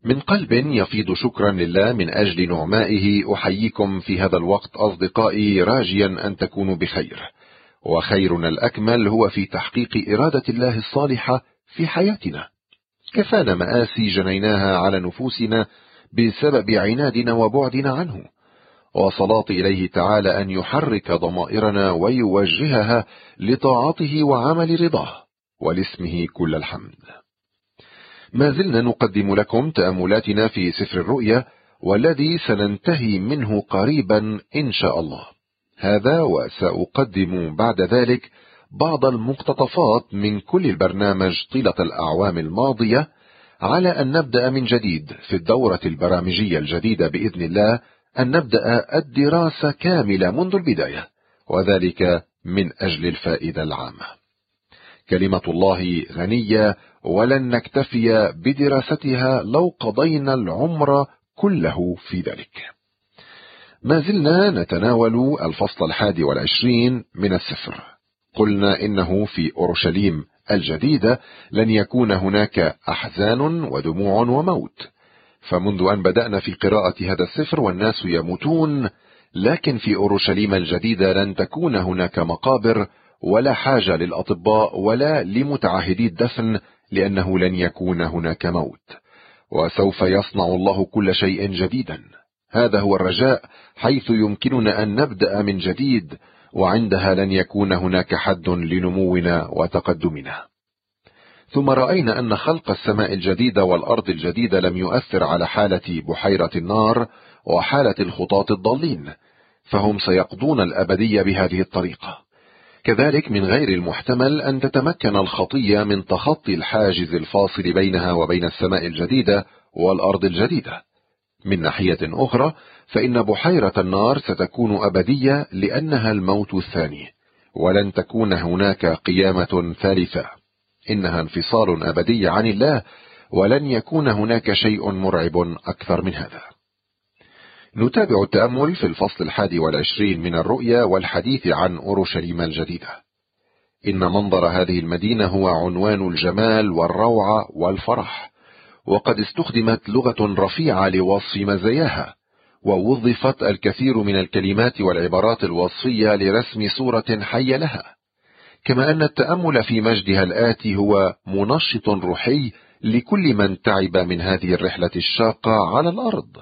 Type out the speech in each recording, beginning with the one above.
من قلب يفيض شكرا لله من أجل نعمائه أحييكم في هذا الوقت أصدقائي، راجيا أن تكونوا بخير. وخيرنا الأكمل هو في تحقيق إرادة الله الصالحة في حياتنا. كفانا مآسي جنيناها على نفوسنا بسبب عنادنا وبعدنا عنه، وصلاة إليه تعالى أن يحرك ضمائرنا ويوجهها لطاعته وعمل رضاه، ولاسمه كل الحمد. ما زلنا نقدم لكم تأملاتنا في سفر الرؤيا، والذي سننتهي منه قريبا إن شاء الله. هذا وسأقدم بعد ذلك بعض المقتطفات من كل البرنامج طيلة الأعوام الماضية، على أن نبدأ من جديد في الدورة البرامجية الجديدة بإذن الله، أن نبدأ الدراسة كاملة منذ البداية، وذلك من أجل الفائدة العامة. كلمة الله غنية، ولن نكتفي بدراستها لو قضينا العمر كله في ذلك. ما زلنا نتناول الفصل 21 من السفر. قلنا إنه في أورشليم الجديدة لن يكون هناك أحزان ودموع وموت، فمنذ أن بدأنا في قراءة هذا السفر والناس يموتون، لكن في أورشليم الجديدة لن تكون هناك مقابر ولا حاجة للأطباء ولا لمتعهدي الدفن، لأنه لن يكون هناك موت، وسوف يصنع الله كل شيء جديدا. هذا هو الرجاء، حيث يمكننا أن نبدأ من جديد، وعندها لن يكون هناك حد لنمونا وتقدمنا. ثم رأينا أن خلق السماء الجديدة والأرض الجديدة لم يؤثر على حالة بحيرة النار وحالة الخطاة الضالين، فهم سيقضون الأبدية بهذه الطريقة. كذلك من غير المحتمل أن تتمكن الخطية من تخطي الحاجز الفاصل بينها وبين السماء الجديدة والأرض الجديدة. من ناحية أخرى فإن بحيرة النار ستكون أبدية، لأنها الموت الثاني، ولن تكون هناك قيامة ثالثة. إنها انفصال أبدي عن الله، ولن يكون هناك شيء مرعب أكثر من هذا. نتابع التأمل في الفصل 21 من الرؤيا والحديث عن أورشليم الجديدة. إن منظر هذه المدينة هو عنوان الجمال والروعة والفرح، وقد استخدمت لغة رفيعة لوصف مزاياها، ووظفت الكثير من الكلمات والعبارات الوصفية لرسم صورة حية لها. كما أن التأمل في مجدها الآتي هو منشط روحي لكل من تعب من هذه الرحلة الشاقة على الأرض.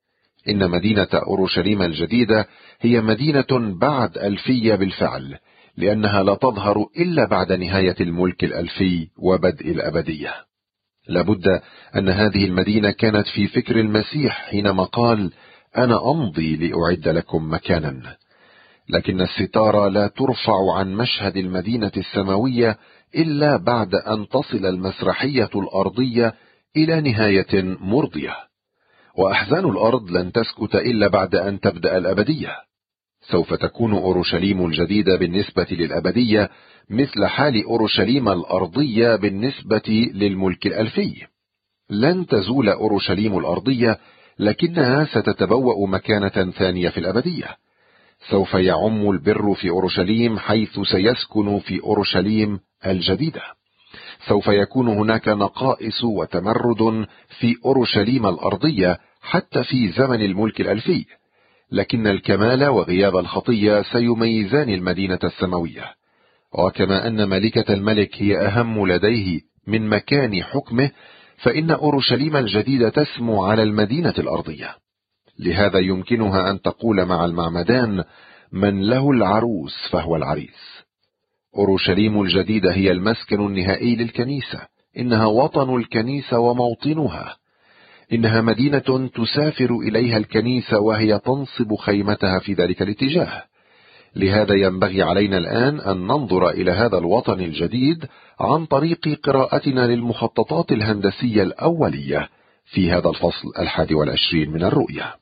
إن مدينة أورشليم الجديدة هي مدينة بعد ألفية بالفعل، لأنها لا تظهر إلا بعد نهاية الملك الألفي وبدء الأبدية. لابد أن هذه المدينة كانت في فكر المسيح حينما قال: أنا أمضي لأعد لكم مكانا. لكن الستارة لا ترفع عن مشهد المدينة السماوية إلا بعد أن تصل المسرحية الأرضية إلى نهاية مرضية، وأحزان الأرض لن تسكت إلا بعد أن تبدأ الأبدية. سوف تكون أورشليم الجديدة بالنسبة للأبدية مثل حال أورشليم الأرضية بالنسبة للملك الألفي. لن تزول أورشليم الأرضية، لكنها ستتبوأ مكانة ثانية في الأبدية. سوف يعم البر في أورشليم، حيث سيسكن في أورشليم الجديدة. سوف يكون هناك نقائص وتمرد في أورشليم الأرضية حتى في زمن الملك الألفي، لكن الكمال وغياب الخطية سيميزان المدينة السماوية. وكما أن ملكة الملك هي أهم لديه من مكان حكمه، فإن أورشليم الجديدة تسمو على المدينة الأرضية. لهذا يمكنها أن تقول مع المعمدان: من له العروس فهو العريس. أورشليم الجديدة هي المسكن النهائي للكنيسة، إنها وطن الكنيسة وموطنها. إنها مدينة تسافر إليها الكنيسة وهي تنصب خيمتها في ذلك الاتجاه. لهذا ينبغي علينا الآن أن ننظر إلى هذا الوطن الجديد عن طريق قراءتنا للمخططات الهندسية الأولية في هذا الفصل 21 من الرؤيا.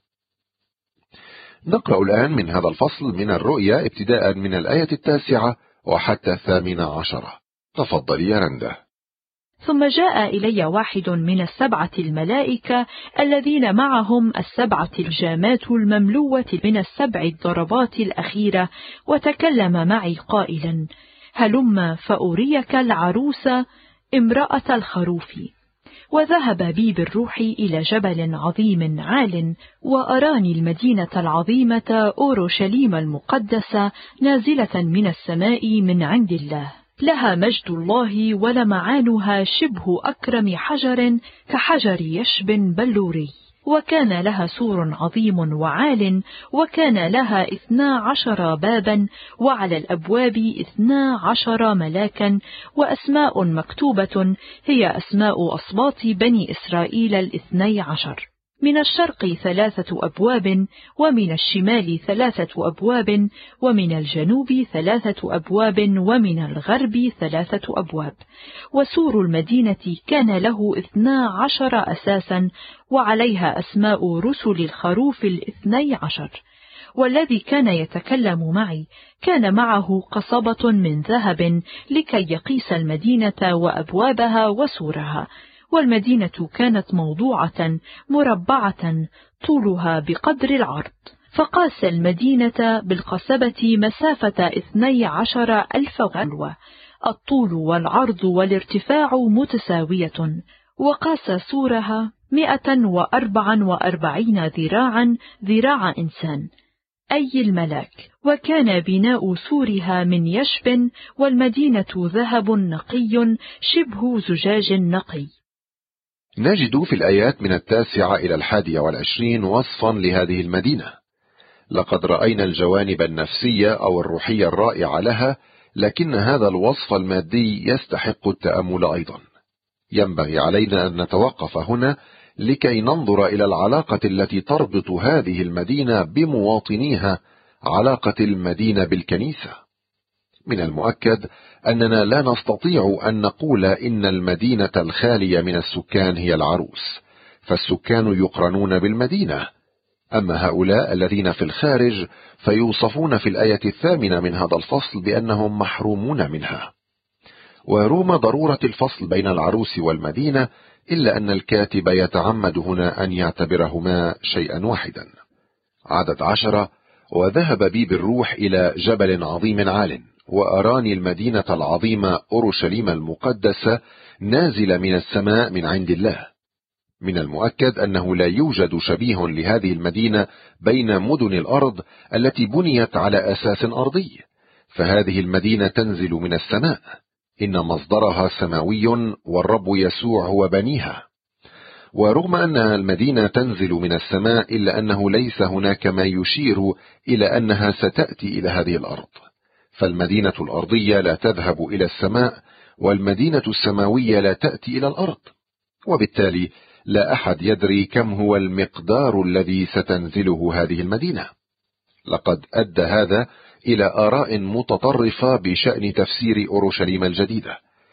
نقرأ الآن من هذا الفصل من الرؤيا ابتداء من الآية 9 وحتى 18. تفضل يا رندا. ثم جاء إلي واحد من 7 الملائكة الذين معهم 7 الجامات المملوة من 7 الضربات الأخيرة، وتكلم معي قائلا: هلم فأريك العروس امرأة الخروف. وذهب بي بالروح إلى جبل عظيم عال، وأراني المدينة العظيمة أورشليم المقدسة نازلة من السماء من عند الله، لها مجد الله ولمعانها شبه أكرم حجر كحجر يشب بلوري، وكان لها سور عظيم وعال، وكان لها 12 بابا، وعلى الأبواب 12 ملاكا، وأسماء مكتوبة هي أسماء أصباط بني إسرائيل 12. من الشرق 3 أبواب، ومن الشمال 3 أبواب، ومن الجنوب 3 أبواب، ومن الغرب 3 أبواب. وسور المدينة كان له 12 أساسا، وعليها أسماء رسل الخروف 12. والذي كان يتكلم معي كان معه قصبة من ذهب لكي يقيس المدينة وأبوابها وسورها، والمدينة كانت موضوعة مربعة طولها بقدر العرض. فقاس المدينة بالقصبة مسافة 12,000 غلوة، الطول والعرض والارتفاع متساوية، وقاس سورها 144 ذراعا، ذراع إنسان أي الملاك، وكان بناء سورها من يشب، والمدينة ذهب نقي شبه زجاج نقي. نجد في الآيات من 9 إلى 21 وصفا لهذه المدينة. لقد رأينا الجوانب النفسية أو الروحية الرائعة لها، لكن هذا الوصف المادي يستحق التأمل أيضا. ينبغي علينا أن نتوقف هنا لكي ننظر إلى العلاقة التي تربط هذه المدينة بمواطنيها، علاقة المدينة بالكنيسة. من المؤكد أننا لا نستطيع أن نقول إن المدينة الخالية من السكان هي العروس، فالسكان يقرنون بالمدينة، أما هؤلاء الذين في الخارج فيوصفون في الآية 8 من هذا الفصل بأنهم محرومون منها. ورغم ضرورة الفصل بين العروس والمدينة، إلا أن الكاتب يتعمد هنا أن يعتبرهما شيئا واحدا. عدد 10: وذهب بي بالروح إلى جبل عظيم عال، وأراني المدينة العظيمة أورشليم المقدسة نازلة من السماء من عند الله. من المؤكد أنه لا يوجد شبيه لهذه المدينة بين مدن الأرض التي بنيت على أساس أرضي، فهذه المدينة تنزل من السماء، إن مصدرها سماوي والرب يسوع هو بنيها. ورغم أن المدينة تنزل من السماء، إلا أنه ليس هناك ما يشير إلى أنها ستأتي إلى هذه الأرض، فالمدينة الأرضية لا تذهب إلى السماء، والمدينة السماوية لا تأتي إلى الأرض، وبالتالي لا أحد يدري كم هو المقدار الذي ستنزله هذه المدينة. لقد أدى هذا إلى آراء متطرفة بشأن تفسير أورشليم الجديدة.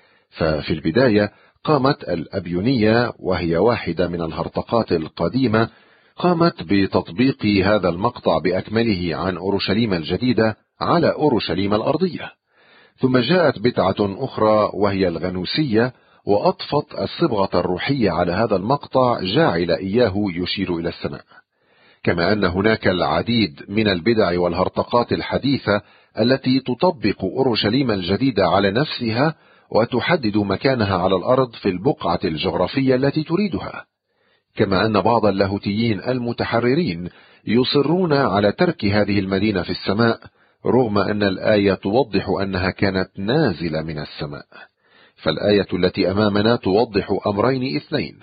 ففي البداية قامت الأبيونية، وهي واحدة من الهرطقات القديمة، قامت بتطبيق هذا المقطع بأكمله عن أورشليم الجديدة على أورشليم الأرضية. ثم جاءت بدعة أخرى وهي الغنوسية، وأضفت الصبغة الروحية على هذا المقطع، جاعل إياه يشير إلى السماء. كما أن هناك العديد من البدع والهرطقات الحديثة التي تطبق أورشليم الجديدة على نفسها، وتحدد مكانها على الأرض في البقعة الجغرافية التي تريدها. كما أن بعض اللاهوتيين المتحررين يصرون على ترك هذه المدينة في السماء، رغم أن الآية توضح أنها كانت نازلة من السماء. فالآية التي أمامنا توضح أمرين اثنين: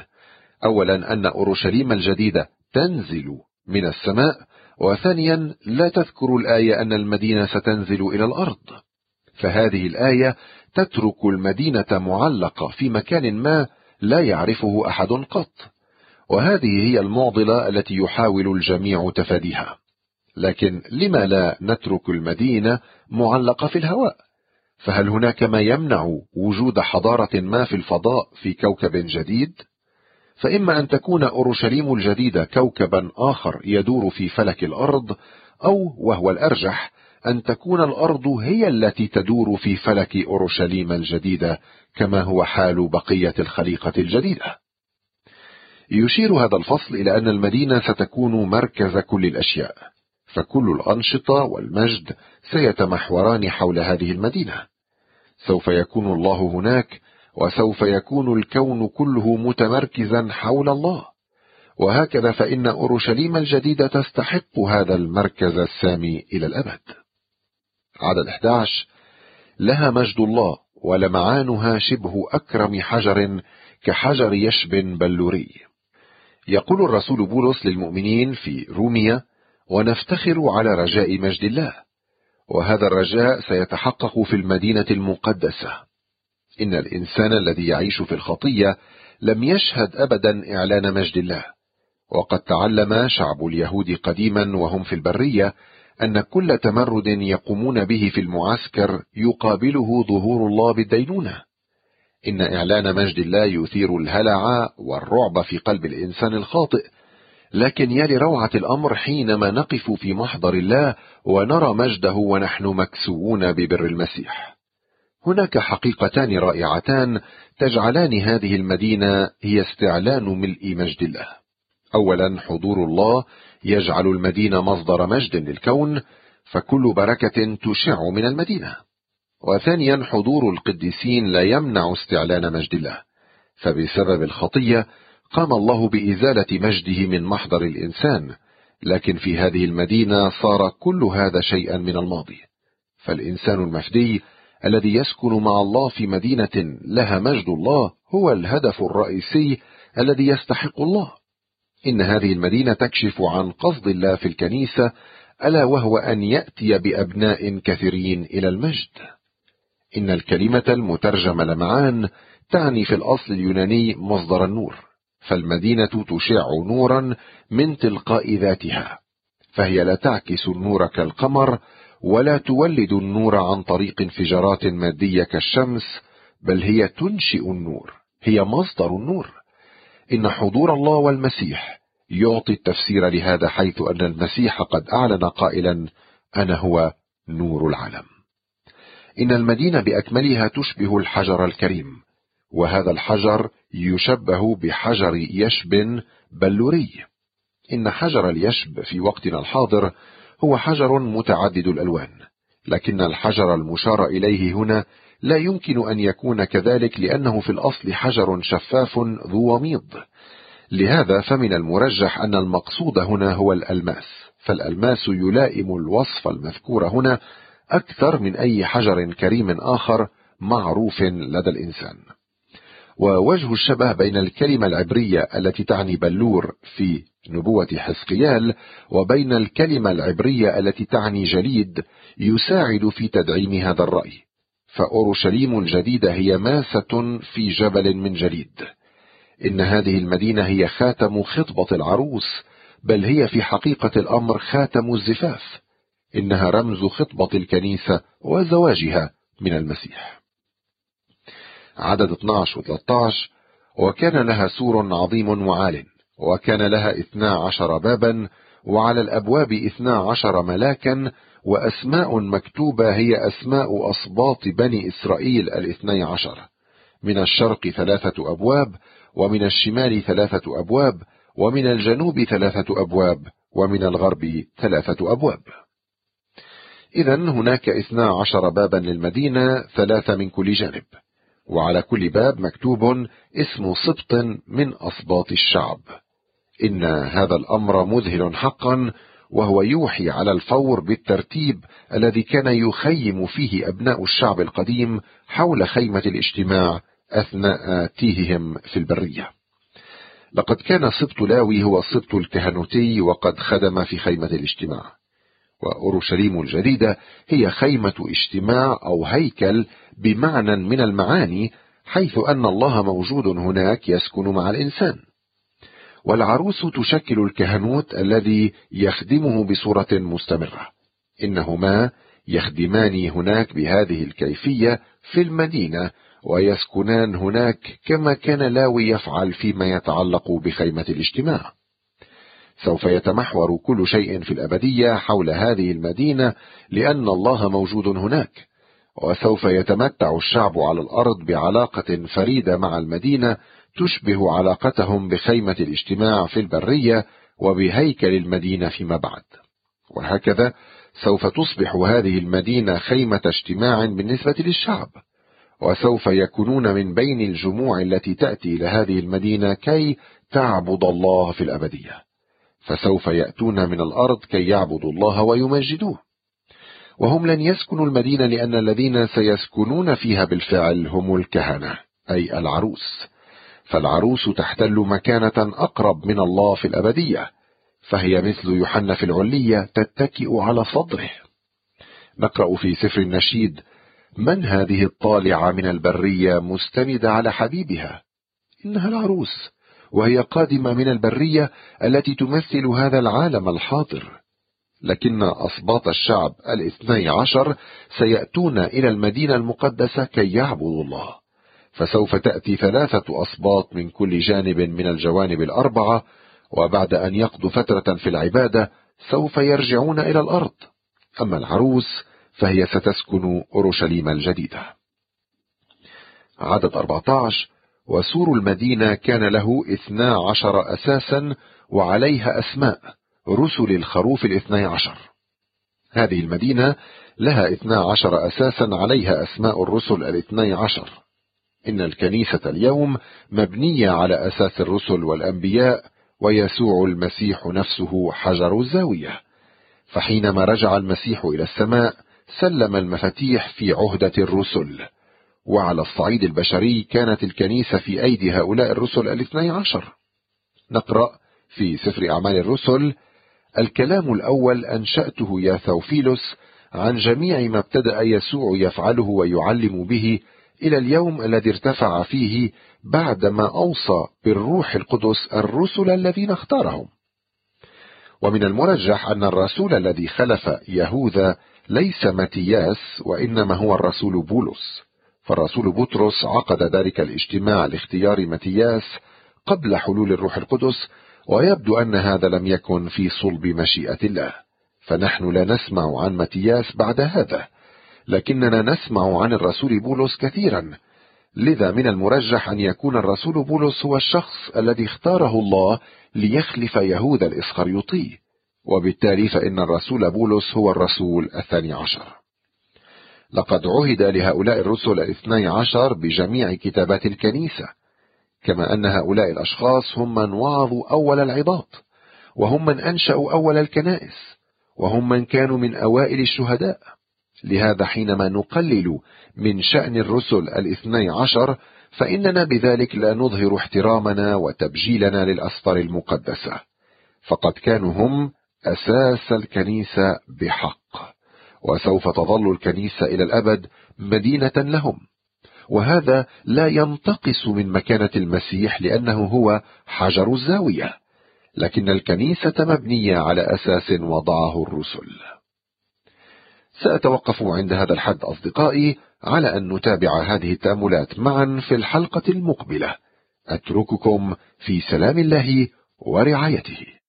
أولا أن أورشليم الجديدة تنزل من السماء، وثانيا لا تذكر الآية أن المدينة ستنزل إلى الأرض. فهذه الآية تترك المدينة معلقة في مكان ما لا يعرفه أحد قط، وهذه هي المعضلة التي يحاول الجميع تفاديها. لكن لما لا نترك المدينة معلقة في الهواء؟ فهل هناك ما يمنع وجود حضارة ما في الفضاء في كوكب جديد؟ فإما أن تكون أورشليم الجديدة كوكبا آخر يدور في فلك الأرض، أو وهو الأرجح أن تكون الأرض هي التي تدور في فلك أورشليم الجديدة، كما هو حال بقية الخليقة الجديدة. يشير هذا الفصل إلى أن المدينة ستكون مركز كل الأشياء، فكل الأنشطة والمجد سيتمحوران حول هذه المدينة. سوف يكون الله هناك، وسوف يكون الكون كله متمركزا حول الله. وهكذا فإن أورشليم الجديدة تستحق هذا المركز السامي إلى الأبد. عدد 11: لها مجد الله ولمعانها شبه أكرم حجر كحجر يشب بلوري. يقول الرسول بولس للمؤمنين في رومية: ونفتخر على رجاء مجد الله. وهذا الرجاء سيتحقق في المدينة المقدسة. إن الإنسان الذي يعيش في الخطية لم يشهد أبدا إعلان مجد الله. وقد تعلم شعب اليهود قديما وهم في البرية أن كل تمرد يقومون به في المعسكر يقابله ظهور الله بالدينونة. إن إعلان مجد الله يثير الهلع والرعب في قلب الإنسان الخاطئ، لكن يلي روعة الأمر حينما نقف في محضر الله ونرى مجده ونحن مكسوون ببر المسيح. هناك حقيقتان رائعتان تجعلان هذه المدينة هي استعلان ملء مجد الله. أولا، حضور الله يجعل المدينة مصدر مجد للكون، فكل بركة تشع من المدينة. وثانيا، حضور القديسين لا يمنع استعلان مجد الله، فبسبب الخطية قام الله بإزالة مجده من محضر الإنسان، لكن في هذه المدينة صار كل هذا شيئا من الماضي. فالإنسان المفدي الذي يسكن مع الله في مدينة لها مجد الله هو الهدف الرئيسي الذي يستحق الله. إن هذه المدينة تكشف عن قصد الله في الكنيسة، ألا وهو أن يأتي بأبناء كثيرين إلى المجد. إن الكلمة المترجمة لمعان تعني في الأصل اليوناني مصدر النور، فالمدينة تشع نورا من تلقاء ذاتها، فهي لا تعكس النور كالقمر ولا تولد النور عن طريق انفجارات مادية كالشمس، بل هي تنشئ النور، هي مصدر النور. إن حضور الله والمسيح يعطي التفسير لهذا، حيث أن المسيح قد أعلن قائلا: أنا هو نور العالم. إن المدينة بأكملها تشبه الحجر الكريم، وهذا الحجر يشبه بحجر يشب بلوري. إن حجر اليشب في وقتنا الحاضر هو حجر متعدد الألوان، لكن الحجر المشار إليه هنا لا يمكن أن يكون كذلك، لأنه في الأصل حجر شفاف ذو وميض. لهذا فمن المرجح أن المقصود هنا هو الألماس، فالألماس يلائم الوصف المذكور هنا أكثر من أي حجر كريم آخر معروف لدى الإنسان. ووجه الشبه بين الكلمة العبرية التي تعني بلور في نبوة حزقيال وبين الكلمة العبرية التي تعني جليد يساعد في تدعيم هذا الرأي، فأورشليم الجديدة هي ماسة في جبل من جليد. إن هذه المدينة هي خاتم خطبة العروس، بل هي في حقيقة الأمر خاتم الزفاف. إنها رمز خطبة الكنيسة وزواجها من المسيح. عدد 12 و13: وكان لها سور عظيم وعال، وكان لها 12 بابا، وعلى الأبواب 12 ملاكا، وأسماء مكتوبة هي أسماء أصباط بني إسرائيل 12. من الشرق 3 أبواب، ومن الشمال 3 أبواب، ومن الجنوب 3 أبواب، ومن الغرب 3 أبواب. إذن هناك 12 بابا للمدينة، 3 من كل جانب، وعلى كل باب مكتوب اسم سبط من أسباط الشعب. إن هذا الأمر مذهل حقا، وهو يوحي على الفور بالترتيب الذي كان يخيم فيه أبناء الشعب القديم حول خيمة الاجتماع أثناء تيههم في البرية. لقد كان سبط لاوي هو السبط الكهنوتي، وقد خدم في خيمة الاجتماع. وأورشليم الجديدة هي خيمة اجتماع أو هيكل بمعنى من المعاني، حيث أن الله موجود هناك يسكن مع الإنسان. والعروس تشكل الكهنوت الذي يخدمه بصورة مستمرة. إنهما يخدمان هناك بهذه الكيفية في المدينة، ويسكنان هناك كما كان لاوي يفعل فيما يتعلق بخيمة الاجتماع. سوف يتمحور كل شيء في الأبدية حول هذه المدينة، لأن الله موجود هناك، وسوف يتمتع الشعب على الأرض بعلاقة فريدة مع المدينة تشبه علاقتهم بخيمة الاجتماع في البرية وبهيكل المدينة فيما بعد. وهكذا سوف تصبح هذه المدينة خيمة اجتماع بالنسبة للشعب، وسوف يكونون من بين الجموع التي تأتي إلى هذه المدينة كي تعبد الله في الأبدية، فسوف يأتون من الأرض كي يعبدوا الله ويمجدوه. وهم لن يسكنوا المدينة لأن الذين سيسكنون فيها بالفعل هم الكهنة، أي العروس، فالعروس تحتل مكانة أقرب من الله في الأبدية، فهي مثل يوحنا في العلية تتكئ على صدره. نقرأ في سفر النشيد: من هذه الطالعة من البرية مستندة على حبيبها؟ إنها العروس، وهي قادمة من البرية التي تمثل هذا العالم الحاضر. لكن أسباط الشعب 12 سيأتون إلى المدينة المقدسة كي يعبدوا الله، فسوف تأتي 3 أسباط من كل جانب من الجوانب 4، وبعد أن يقضوا فترة في العبادة سوف يرجعون إلى الأرض. أما العروس فهي ستسكن أورشليم الجديدة. عدد 14: وسور المدينة كان له 12 أساسا وعليها أسماء رسل الخروف 12. هذه المدينة لها 12 أساسا عليها أسماء الرسل 12. إن الكنيسة اليوم مبنية على أساس الرسل والأنبياء، ويسوع المسيح نفسه حجر الزاوية. فحينما رجع المسيح إلى السماء سلم المفاتيح في عهدة الرسل، وعلى الصعيد البشري كانت الكنيسة في أيدي هؤلاء الرسل 12. نقرأ في سفر أعمال الرسل: الكلام الأول أنشأته يا ثوفيلوس عن جميع ما ابتدأ يسوع يفعله ويعلم به إلى اليوم الذي ارتفع فيه بعدما أوصى بالروح القدس الرسل الذين اختارهم. ومن المرجح أن الرسول الذي خلف يهوذا ليس متياس، وإنما هو الرسول بولس، فالرسول بطرس عقد ذلك الاجتماع لاختيار متياس قبل حلول الروح القدس، ويبدو أن هذا لم يكن في صلب مشيئة الله، فنحن لا نسمع عن متياس بعد هذا، لكننا نسمع عن الرسول بولس كثيرا. لذا من المرجح أن يكون الرسول بولس هو الشخص الذي اختاره الله ليخلف يهوذا الإسخريوطي، وبالتالي فإن الرسول بولس هو الرسول 12. لقد عهد لهؤلاء الرسل 12 بجميع كتابات الكنيسة، كما أن هؤلاء الأشخاص هم من وعظوا أول العظات، وهم من أنشأوا أول الكنائس، وهم من كانوا من أوائل الشهداء. لهذا حينما نقلل من شأن الرسل 12 فإننا بذلك لا نظهر احترامنا وتبجيلنا للأسفار المقدسة، فقد كانوا هم أساس الكنيسة بحق، وسوف تظل الكنيسة إلى الأبد مدينة لهم. وهذا لا ينتقص من مكانة المسيح لأنه هو حجر الزاوية، لكن الكنيسة مبنية على أساس وضعه الرسل. سأتوقف عند هذا الحد أصدقائي على أن نتابع هذه التأملات معا في الحلقة المقبلة. أترككم في سلام الله ورعايته.